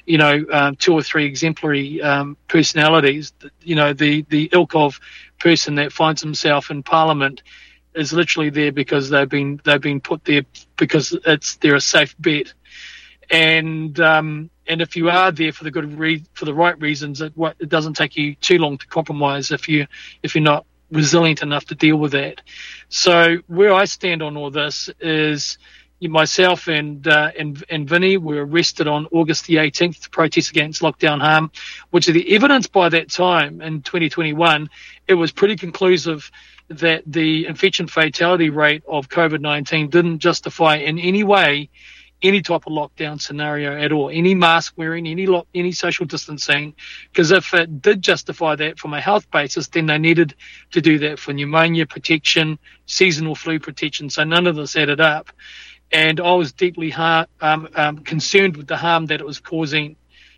Speaker 7: 2 or 3 exemplary personalities. The ilk of person that finds himself in Parliament is literally there because they've been put there because they're a safe bet. And if you are there for the right reasons, it doesn't take you too long to compromise if you're not resilient enough to deal with that. So where I stand on all this is myself and Vinny were arrested on August the 18th to protest against lockdown harm, which is the evidence by that time in 2021. It was pretty conclusive that the infection fatality rate of COVID-19 didn't justify in any way any type of lockdown scenario at all, any mask wearing, any social distancing, because if it did justify that from a health basis, then they needed to do that for pneumonia protection, seasonal flu protection, so none of this added up. And I was deeply concerned with the harm that it was causing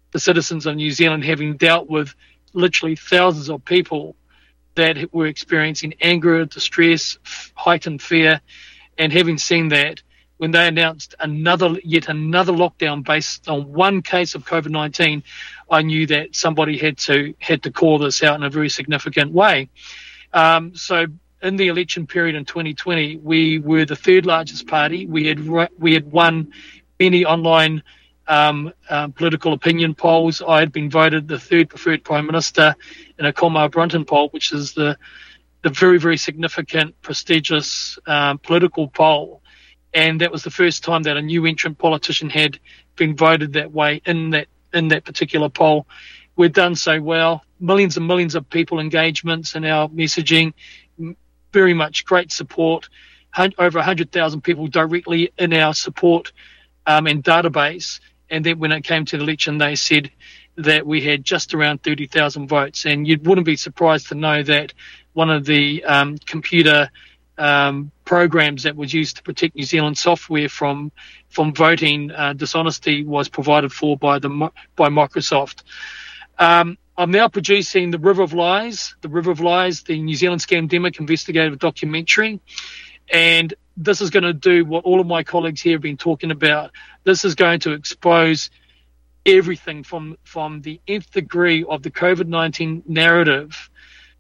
Speaker 7: the citizens of New Zealand, having dealt with literally thousands of people that were experiencing anger, distress, heightened fear, and having seen that, when they announced yet another lockdown based on one case of COVID-19, I knew that somebody had to call this out in a very significant way. So in the election period in 2020, we were the third largest party. We had won many online political opinion polls. I had been voted the third preferred Prime Minister in a Colmar Brunton poll, which is the very, very significant, prestigious political poll. And that was the first time that a new entrant politician had been voted that way in that particular poll. We've done so well. Millions and millions of people engagements in our messaging, very much great support. Over 100,000 people directly in our support and database. And then when it came to the election, they said that we had just around 30,000 votes. And you wouldn't be surprised to know that one of the computer programs that was used to protect New Zealand software from voting dishonesty was provided for by Microsoft. I'm now producing The River of Lies, the New Zealand Scamdemic investigative documentary. And this is going to do what all of my colleagues here have been talking about. This is going to expose everything from the nth degree of the COVID-19 narrative,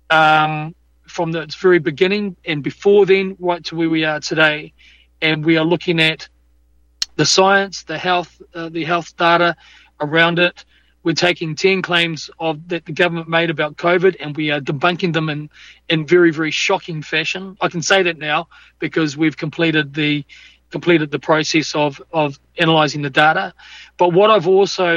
Speaker 7: from its very beginning and before then, right to where we are today. And we are looking at the science, the health data around it. We're taking 10 claims that the government made about COVID, and we are debunking them in very, very shocking fashion. I can say that now because we've completed the process of analysing the data. But what I'm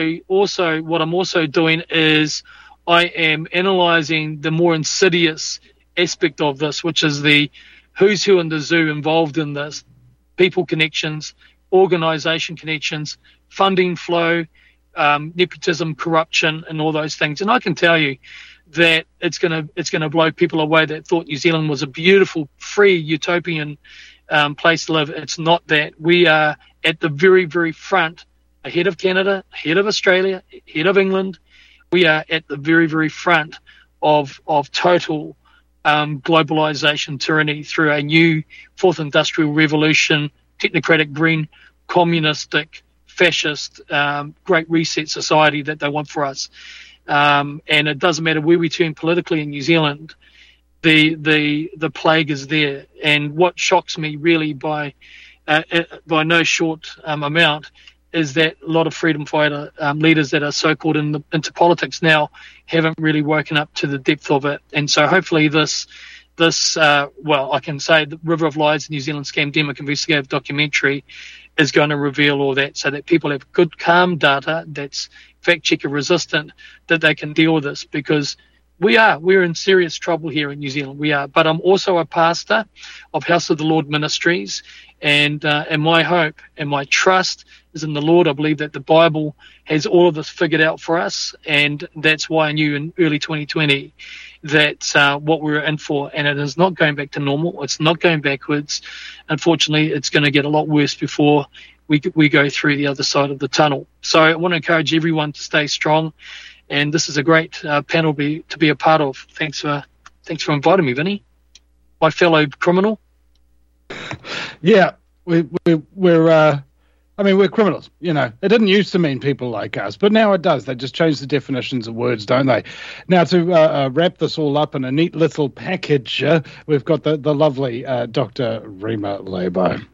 Speaker 7: also doing is I am analysing the more insidious aspect of this, which is the who's who in the zoo involved in this, people connections, organisation connections, funding flow, nepotism, corruption, and all those things. And I can tell you that it's gonna blow people away that thought New Zealand was a beautiful, free, utopian place to live. It's not that. We are at the very, very front, ahead of Canada, ahead of Australia, ahead of England. We are at the very, very front of total globalization tyranny through a new fourth industrial revolution, technocratic, green, communistic, fascist, great reset society that they want for us. And it doesn't matter where we turn politically in New Zealand, the plague is there. And what shocks me really by no short amount is that a lot of freedom fighter leaders that are so called into politics now haven't really woken up to the depth of it. And so hopefully this I can say the River of Lies, New Zealand Scamdemic investigative documentary, is going to reveal all that so that people have good, calm data that's fact-checker resistant, that they can deal with this, because we're in serious trouble here in New Zealand. We are. But I'm also a pastor of House of the Lord Ministries, and my hope and my trust is in the Lord. I believe that the Bible has all of this figured out for us, and that's why I knew in early 2020 that what we were in for, and it is not going back to normal. It's not going backwards. Unfortunately, it's going to get a lot worse before we go through the other side of the tunnel. So I want to encourage everyone to stay strong, and this is a great panel to be a part of. Thanks for inviting me, Vinny, my fellow criminal.
Speaker 1: Yeah, we're criminals, you know. It didn't used to mean people like us, but now it does. They just change the definitions of words, don't they? Now, to wrap this all up in a neat little package, we've got the lovely Dr. Rima Laibo.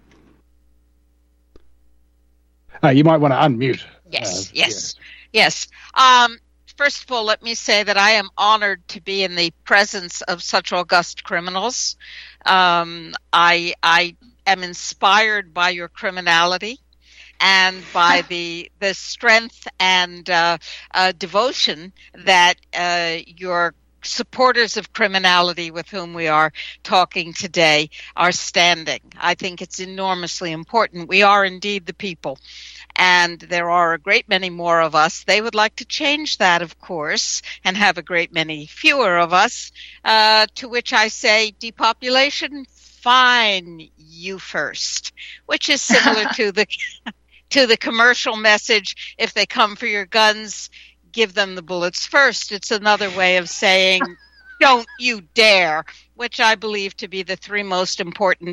Speaker 1: You might want to unmute.
Speaker 6: Yes. First of all, let me say that I am honored to be in the presence of such august criminals. I am inspired by your criminality and by the strength and devotion that your supporters of criminality with whom we are talking today are standing. I think it's enormously important. We are indeed the people, and there are a great many more of us. They would like to change that, of course, and have a great many fewer of us, to which I say depopulation, fine, you first, which is similar to to the commercial message, if they come for your guns, give them the bullets first. It's another way of saying, don't you dare, which I believe to be the three most important.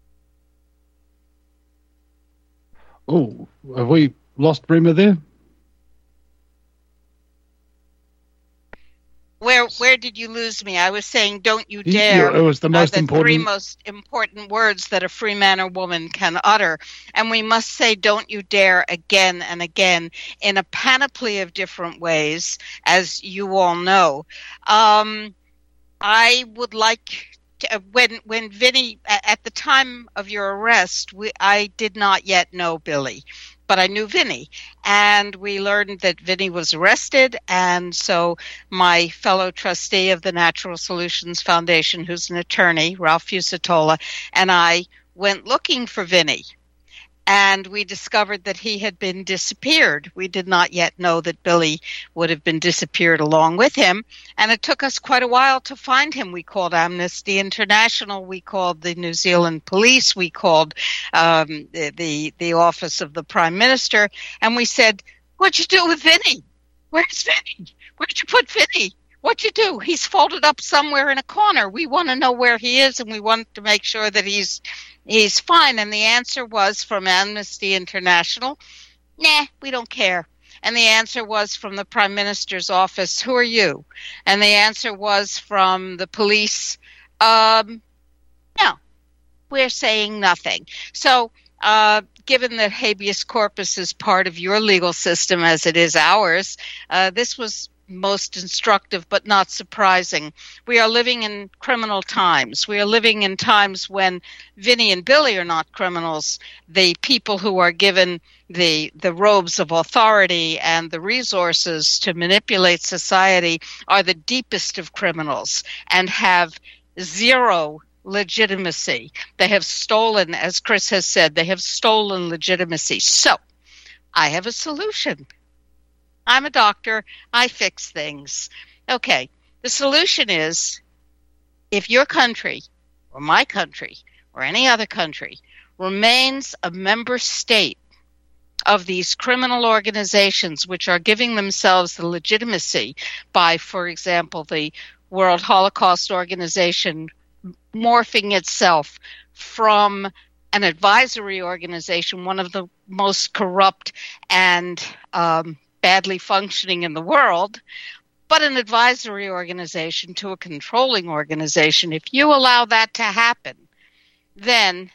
Speaker 1: Oh, have we lost Rima there?
Speaker 6: Where did you lose me? I was saying, don't you dare.
Speaker 1: It was the most
Speaker 6: important. Three most important words that a free man or woman can utter. And we must say, don't you dare, again and again, in a panoply of different ways, as you all know. I would like to, when Vinny, at the time of your arrest, I did not yet know Billy. But I knew Vinny, and we learned that Vinny was arrested, and so my fellow trustee of the Natural Solutions Foundation, who's an attorney, Ralph Fusatola, and I went looking for Vinny, and we discovered that he had been disappeared. We did not yet know that Billy would have been disappeared along with him, and it took us quite a while to find him. We called Amnesty International, we called the New Zealand police, we called the office of the Prime Minister, and we said, what'd you do with Vinny? Where's Vinny? Where'd you put Vinny? What'd you do? He's folded up somewhere in a corner. We want to know where he is, and we want to make sure that he's fine. And the answer was from Amnesty International, nah, we don't care. And the answer was from the Prime Minister's office, who are you? And the answer was from the police, no, we're saying nothing. So given that habeas corpus is part of your legal system as it is ours, this was most instructive but not surprising. We are living in criminal times. We are living in times when Vinny and Billy are not criminals. The people who are given the robes of authority and the resources to manipulate society are the deepest of criminals and have zero legitimacy. They have stolen, as Chris has said, they have stolen legitimacy. So I have a solution. I'm a doctor. I fix things. Okay. The solution is if your country or my country or any other country remains a member state of these criminal organizations which are giving themselves the legitimacy by, for example, the World Holocaust Organization morphing itself from an advisory organization, one of the most corrupt and badly functioning in the world, but an advisory organization to a controlling organization. If you allow that to happen, then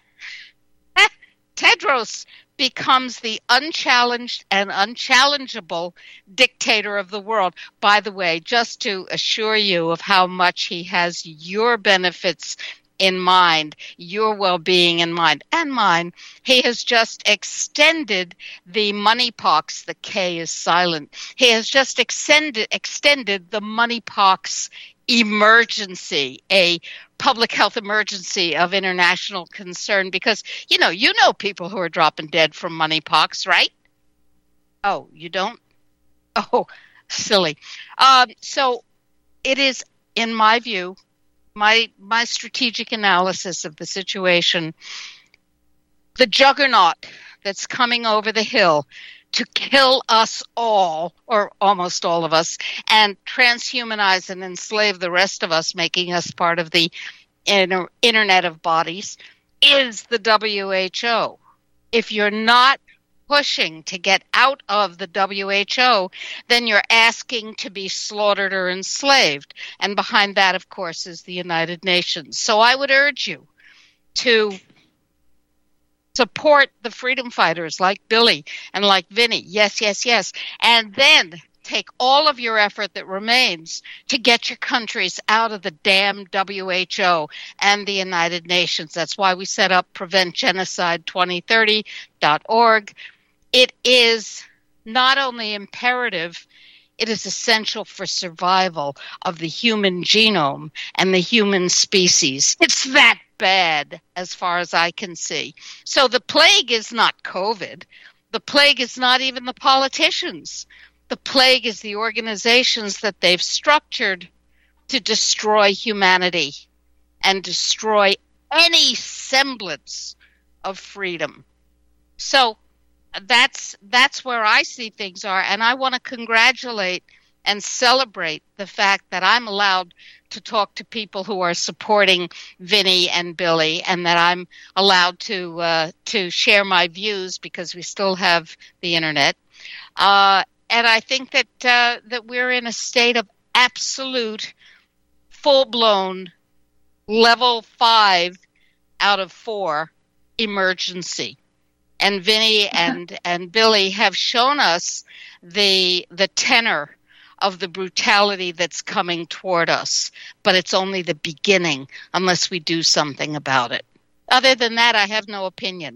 Speaker 6: Tedros becomes the unchallenged and unchallengeable dictator of the world. By the way, just to assure you of how much he has your benefits in mind, your well-being in mind, and mine, he has just extended the moneypox, the K is silent, he has just extended the moneypox emergency, a public health emergency of international concern, because, you know people who are dropping dead from moneypox, right? Oh, you don't? Oh, silly. So it is, in my view, my strategic analysis of the situation, the juggernaut that's coming over the hill to kill us all, or almost all of us, and transhumanize and enslave the rest of us, making us part of the internet of bodies, is the WHO. If you're not pushing to get out of the WHO, then you're asking to be slaughtered or enslaved. And behind that, of course, is the United Nations. So I would urge you to support the freedom fighters like Billy and like Vinny. Yes, yes, yes. And then take all of your effort that remains to get your countries out of the damn WHO and the United Nations. That's why we set up PreventGenocide2030.org. It is not only imperative, it is essential for survival of the human genome and the human species. It's that bad as far as I can see. So the plague is not COVID. The plague is not even the politicians. The plague is the organizations that they've structured to destroy humanity and destroy any semblance of freedom. So that's where I see things are, and I want to congratulate and celebrate the fact that I'm allowed to talk to people who are supporting Vinny and Billy, and that I'm allowed to share my views because we still have the internet. And I think that we're in a state of absolute, full-blown, level 5 out of 4 emergency. And Vinny and Billy have shown us the tenor of the brutality that's coming toward us, but it's only the beginning unless we do something about it. Other than that, I have no opinion.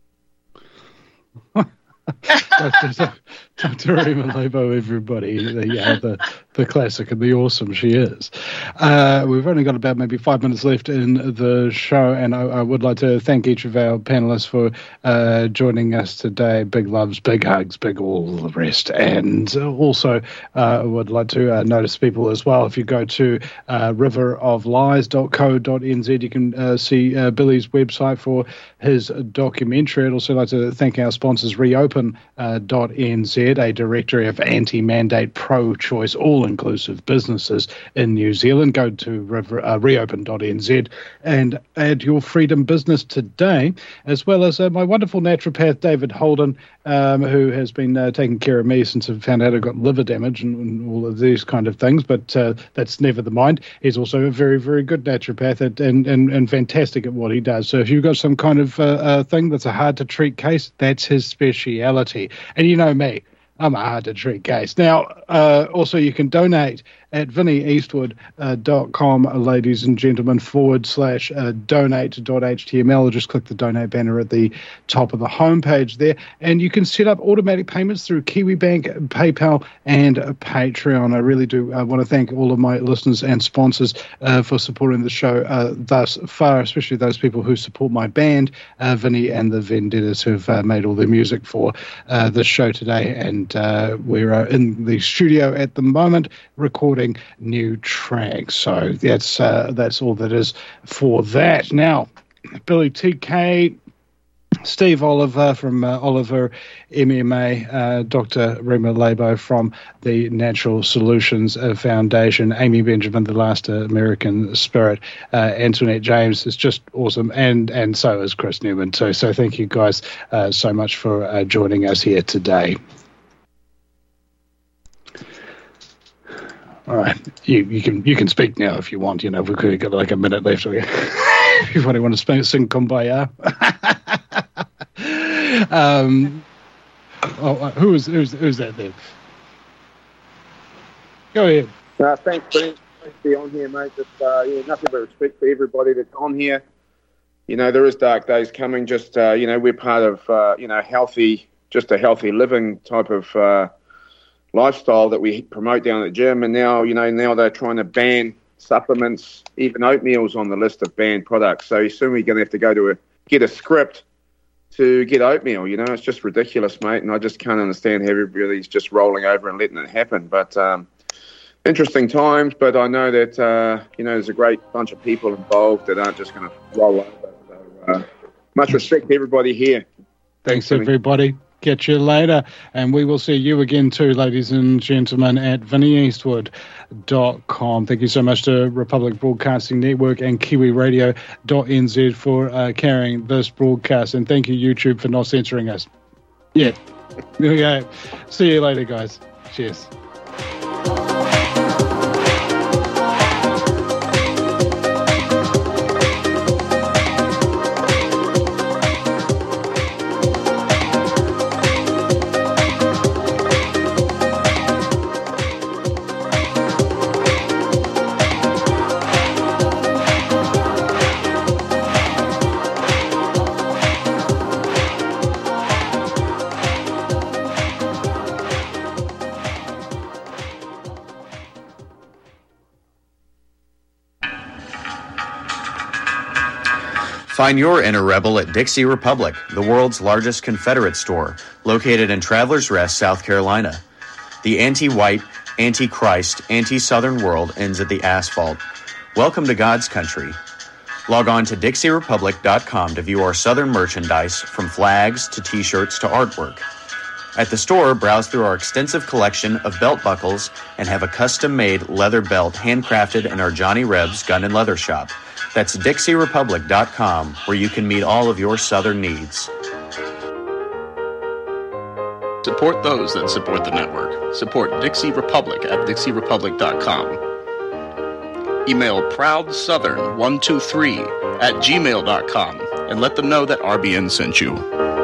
Speaker 1: Dr. Rima Lebo, everybody, the classic and the awesome she is. We've only got about maybe 5 minutes left in the show, and I would like to thank each of our panelists for joining us today. Big loves, big hugs, big all the rest. And also I would like to notice people as well. If you go to riveroflies.co.nz, you can see Billy's website for his documentary. I'd also like to thank our sponsors, Reopen.nz, a directory of anti-mandate, pro-choice, all-inclusive businesses in New Zealand. Go to reopen.nz and add your freedom business today, as well as my wonderful naturopath, David Holden, who has been taking care of me since I found out I got liver damage and all of these kind of things, but that's never the mind. He's also a very, very good naturopath and fantastic at what he does. So if you've got some kind of thing that's a hard-to-treat case, that's his speciality. And you know me, I'm a hard-to-treat case. Now, also you can donate at vinnyeastwood.com, ladies and gentlemen, /donate.html. Just click the donate banner at the top of the homepage there, and you can set up automatic payments through KiwiBank, PayPal, and Patreon. I really do want to thank all of my listeners and sponsors for supporting the show thus far, especially those people who support my band, Vinny and the Vendettas, who've made all the music for the show today. And we're in the studio at the moment recording new tracks. So that's all that is for that. Now, Billy TK, Steve Oliver from Oliver MMA, Dr. Rima Lebo from the Natural Solutions Foundation, Amy Benjamin, the Last American Spirit, Antoinette James is just awesome, and so is Chris Newman too. So thank you guys so much for joining us here today. All right, you can speak now if you want. You know, we've got like a minute left. Everybody want to sing Kumbaya? Who's that there? Go ahead.
Speaker 5: Thanks, Brent. Thanks for being on here, mate. Just nothing but respect for everybody that's on here. You know, there is dark days coming. Just we're part of healthy living type of lifestyle that we promote down at the gym, and now they're trying to ban supplements, even oatmeal's on the list of banned products. So soon we're going to have to get a script to get oatmeal. You know, it's just ridiculous, mate, and I just can't understand how everybody's just rolling over and letting it happen. But interesting times, but I know that there's a great bunch of people involved that aren't just going to roll over. So much respect to everybody here.
Speaker 1: Thanks everybody. Catch you later, and we will see you again too, ladies and gentlemen, at vinnyeastwood.com. Thank you so much to Republic Broadcasting Network and KiwiRadio.nz for carrying this broadcast, and thank you, YouTube, for not censoring us. Yeah. There we go. See you later, guys. Cheers.
Speaker 17: Find your inner rebel at Dixie Republic, the world's largest Confederate store, located in Travelers Rest, South Carolina. The anti-white, anti-Christ, anti-Southern world ends at the asphalt. Welcome to God's country. Log on to DixieRepublic.com to view our Southern merchandise, from flags to t-shirts to artwork. At the store, browse through our extensive collection of belt buckles and have a custom-made leather belt handcrafted in our Johnny Rebs Gun and Leather Shop. That's DixieRepublic.com, where you can meet all of your Southern needs.
Speaker 18: Support those that support the network. Support Dixie Republic at DixieRepublic.com. Email ProudSouthern123@gmail.com and let them know that RBN sent you.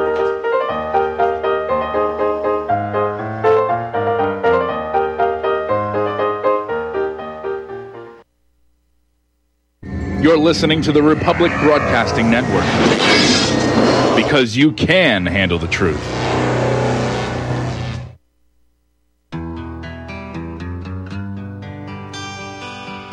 Speaker 19: You're listening to the Republic Broadcasting Network, because you can handle the truth.